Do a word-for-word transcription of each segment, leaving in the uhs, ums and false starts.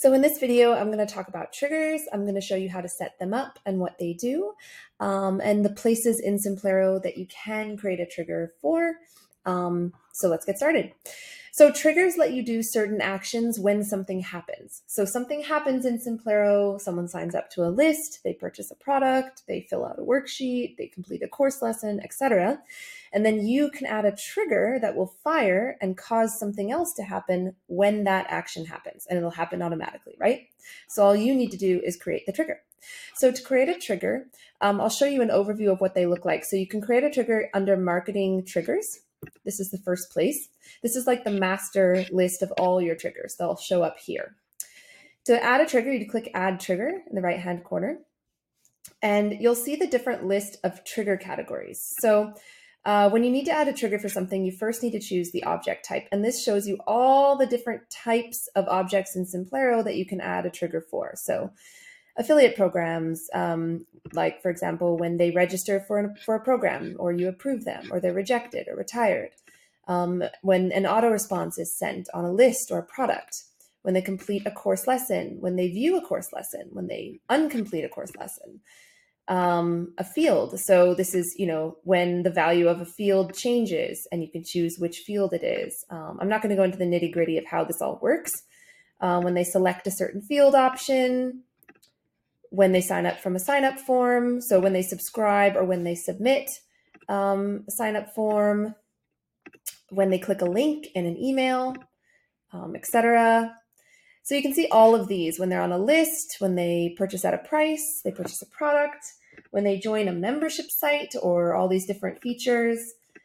So in this video, I'm going to talk about triggers. I'm going to show you how to set them up and what they do, um, and the places in Simplero that you can create a trigger for. Um, so let's get started. So triggers let you do certain actions when something happens. So something happens in Simplero, someone signs up to a list, they purchase a product, they fill out a worksheet, they complete a course lesson, et cetera. And then you can add a trigger that will fire and cause something else to happen when that action happens, and it'll happen automatically, right? So all you need to do is create the trigger. So to create a trigger, um, I'll show you an overview of what they look like. So you can create a trigger under marketing triggers. This is the first place. This is like the master list of all your triggers. They'll show up here. To add a trigger, you click add trigger in the right-hand corner, and you'll see the different list of trigger categories. So uh, when you need to add a trigger for something, you first need to choose the object type. And this shows you all the different types of objects in Simplero that you can add a trigger for. So affiliate programs, um, like for example, when they register for, an, for a program, or you approve them, or they're rejected or retired. Um, when an auto response is sent on a list or a product, when they complete a course lesson, when they view a course lesson, when they uncomplete a course lesson, um, a field. So this is, you know, when the value of a field changes and you can choose which field it is. Um, I'm not going to go into the nitty gritty of how this all works. Um, when they select a certain field option, when they sign up from a sign up form. So when they subscribe or when they submit um, a sign up form, when they click a link in an email, um, et cetera. So you can see all of these when they're on a list, when they purchase at a price, they purchase a product, when they join a membership site, or all these different features,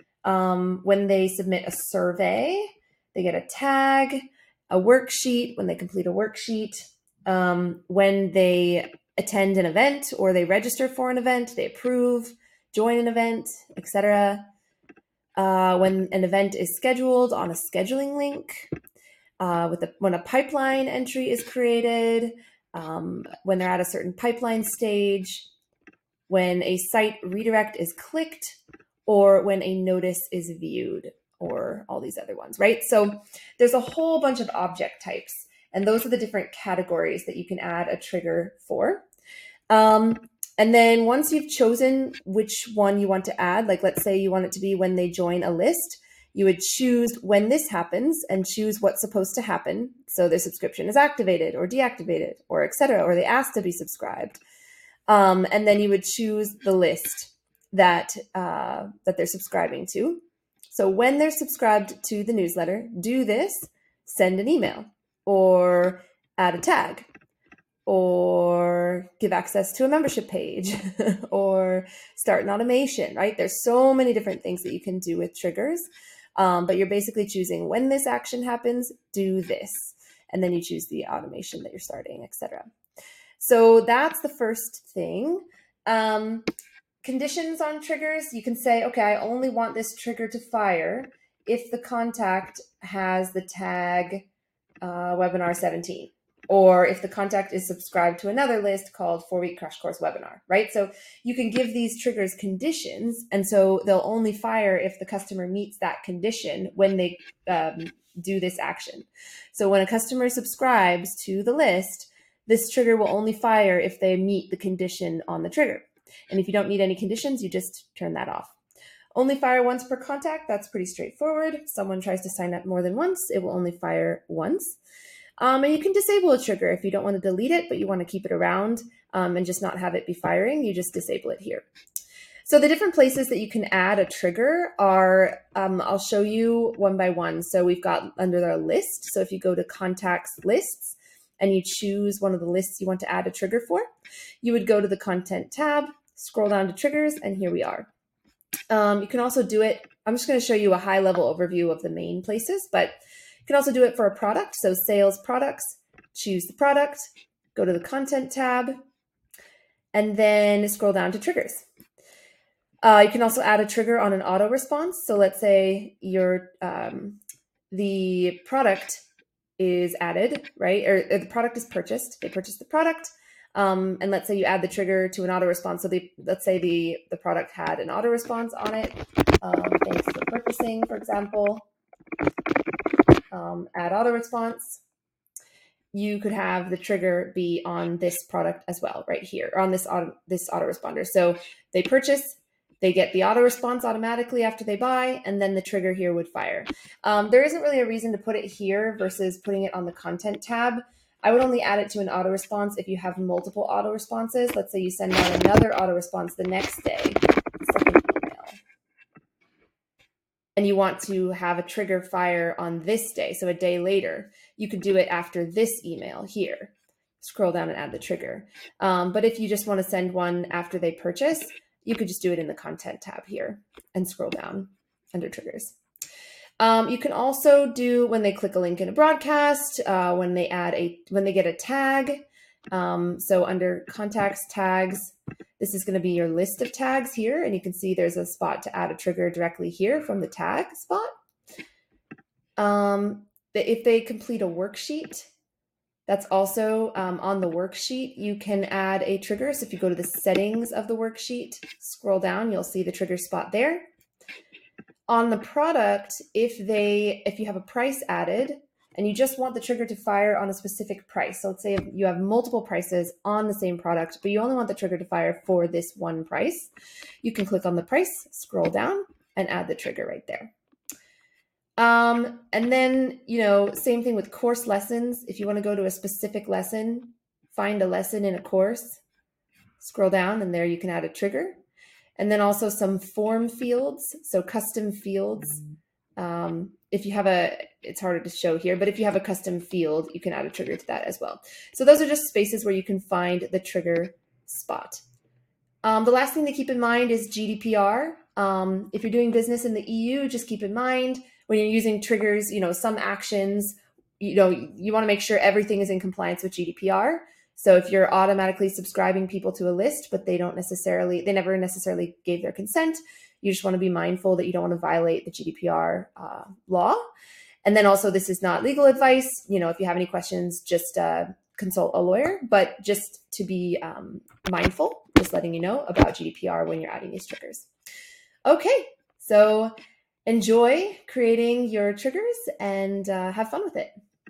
um, when they submit a survey, they get a tag, a worksheet, when they complete a worksheet, um, when they attend an event or they register for an event, they approve, join an event, et cetera. Uh, when an event is scheduled on a scheduling link, uh, with a, when a pipeline entry is created, um, when they're at a certain pipeline stage, when a site redirect is clicked, or when a notice is viewed, or all these other ones, right? So there's a whole bunch of object types, and those are the different categories that you can add a trigger for. Um, and then once you've chosen which one you want to add, like let's say you want it to be when they join a list, you would choose when this happens and choose what's supposed to happen. So their subscription is activated or deactivated, or et cetera, or they ask to be subscribed. Um, and then you would choose the list that, uh, that they're subscribing to. So when they're subscribed to the newsletter, do this, send an email, or add a tag, or give access to a membership page, or start an automation, right? There's so many different things that you can do with triggers, um, but you're basically choosing when this action happens, do this, and then you choose the automation that you're starting, et cetera. So that's the first thing. Um, conditions on triggers, you can say, okay, I only want this trigger to fire if the contact has the tag uh, webinar seventeen. Or if the contact is subscribed to another list called four-week crash course webinar, right? So you can give these triggers conditions, and so they'll only fire if the customer meets that condition when they um, do this action. So when a customer subscribes to the list, this trigger will only fire if they meet the condition on the trigger. And if you don't meet any conditions, you just turn that off. Only fire once per contact, that's pretty straightforward. If someone tries to sign up more than once, it will only fire once. Um, and you can disable a trigger if you don't want to delete it, but you want to keep it around um, and just not have it be firing. You just disable it here. So the different places that you can add a trigger are, um, I'll show you one by one. So we've got under our list. So if you go to contacts lists and you choose one of the lists you want to add a trigger for, you would go to the content tab, scroll down to triggers, and here we are. Um, you can also do it. I'm just going to show you a high level overview of the main places, but you can also do it for a product. So sales products, choose the product, go to the content tab, and then scroll down to triggers. Uh, you can also add a trigger on an auto response. So let's say your um, the product is added, right? Or, or the product is purchased. They purchased the product. Um, and let's say you add the trigger to an auto response. So the, let's say the, the product had an auto response on it. Um, thanks for purchasing, for example. Um, add auto response. you could have the trigger be on this product as well, right here, or on this auto, this autoresponder. So they purchase, they get the auto response automatically after they buy, and then the trigger here would fire. Um, there isn't really a reason to put it here versus putting it on the content tab. I would only add it to an auto response if you have multiple auto responses. Let's say you send out another auto response the next day, second email, and you want to have a trigger fire on this day, so a day later. You could do it after this email here. Scroll down and add the trigger. Um, but if you just want to send one after they purchase, you could just do it in the content tab here and scroll down under triggers. Um, you can also do when they click a link in a broadcast, uh, when they add a, when they get a tag. Um, so under contacts, tags, this is going to be your list of tags here. And you can see there's a spot to add a trigger directly here from the tag spot. Um, if they complete a worksheet, that's also um, on the worksheet, you can add a trigger. So if you go to the settings of the worksheet, scroll down, you'll see the trigger spot there. On the product, if they, if you have a price added and you just want the trigger to fire on a specific price. So let's say you have multiple prices on the same product, but you only want the trigger to fire for this one price. You can click on the price, scroll down, and add the trigger right there. Um, and then, you know, same thing with course lessons. If you want to go to a specific lesson, find a lesson in a course, scroll down, and there you can add a trigger. And then also some form fields, so custom fields. Um, if you have a, it's harder to show here, but if you have a custom field, you can add a trigger to that as well. So those are just spaces where you can find the trigger spot. Um, the last thing to keep in mind is G D P R. Um, if you're doing business in the E U, just keep in mind when you're using triggers, you know, some actions, you know, you want to make sure everything is in compliance with G D P R. So if you're automatically subscribing people to a list, but they don't necessarily, they never necessarily gave their consent, you just want to be mindful that you don't want to violate the G D P R uh, law. And then also, this is not legal advice. You know, if you have any questions, just uh, consult a lawyer, but just to be um, mindful, just letting you know about G D P R when you're adding these triggers. Okay, so enjoy creating your triggers and uh, have fun with it.